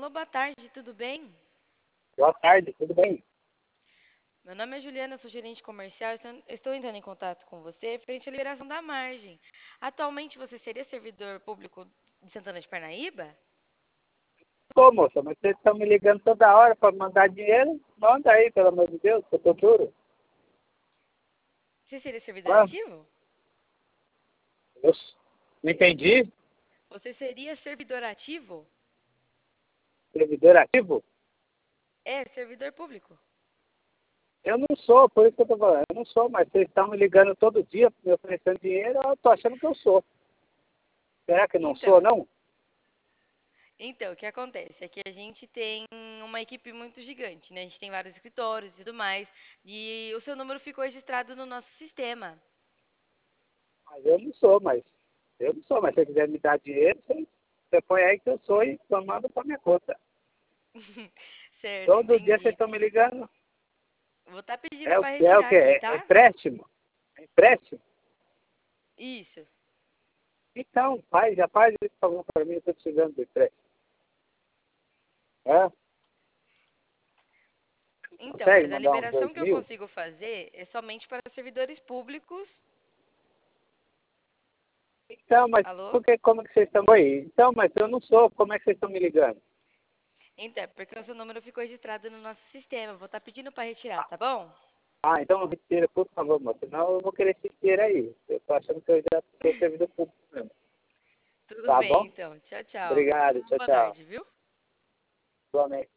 Alô, boa tarde, tudo bem? Boa tarde, tudo bem? Meu nome é Juliana, eu sou gerente comercial. Estou entrando em contato com você frente à liberação da margem. Atualmente você seria servidor público de Santana de Parnaíba? Pô, moça, mas vocês estão me ligando toda hora para mandar dinheiro? Manda aí, pelo amor de Deus, que eu tô duro. Você seria servidor Ah, ativo? eu não entendi. Você seria servidor ativo? Servidor ativo? É, servidor público. Eu não sou, por isso que eu tô falando. Eu não sou, mas vocês estão me ligando todo dia, me oferecendo dinheiro, eu tô achando que eu sou. Será que não sou, Então, não? o que acontece é que a gente tem uma equipe muito gigante, né? A gente tem vários escritórios e tudo mais, e o seu número ficou registrado no nosso sistema. Mas eu não sou, mas... Eu não sou, mas se você quiser me dar dinheiro, você põe aí que eu sou e manda para minha conta. Certo, Todo dia vocês entendi. estão me ligando. Vou estar pedindo É o para que? É o retirar quê? aqui, É tá? empréstimo? É empréstimo? Isso. Então, já faz esse favor para mim, eu estou precisando de empréstimo. É? Então, Consegue mas a mandar uns liberação 2 que eu mil? consigo fazer é somente para servidores públicos. Então, mas Alô? por que, como é que vocês estão aí? Então, mas eu não sou, como é que vocês estão me ligando? Então, é porque o seu número ficou registrado no nosso sistema. Vou estar pedindo para retirar, tá bom? Ah, então retira, por favor, moça. Senão eu vou querer esse dinheiro aí. Eu estou achando que eu já sou servidor público mesmo. Tudo Tá bem, bom? então. Tchau, tchau. Tenha Obrigado, uma tchau, boa tchau. tarde, viu? Boa noite.